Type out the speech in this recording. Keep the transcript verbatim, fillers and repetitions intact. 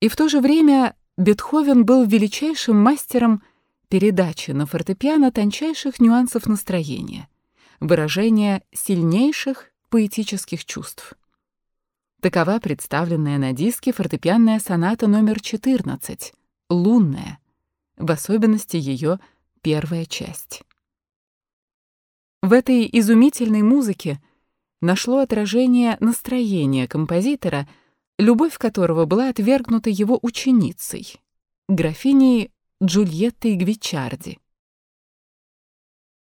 И в то же время Бетховен был величайшим мастером передачи на фортепиано тончайших нюансов настроения, выражения сильнейших поэтических чувств. Такова представленная на диске фортепианная соната номер четырнадцать «Лунная», в особенности ее первая часть. В этой изумительной музыке нашло отражение настроение композитора, любовь которого была отвергнута его ученицей, графиней Джульеттой Гвиччарди.